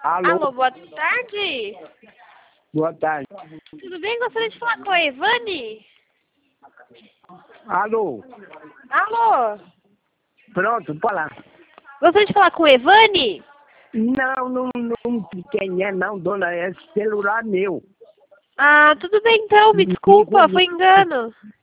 Alô, boa tarde. Boa tarde. Tudo bem? Gostaria de falar com a Evane? Alô? Alô? Pronto, pode lá. Gostaria de falar com a Evane? Não, quem é não, dona, é celular meu. Ah, tudo bem então, me desculpa, foi engano.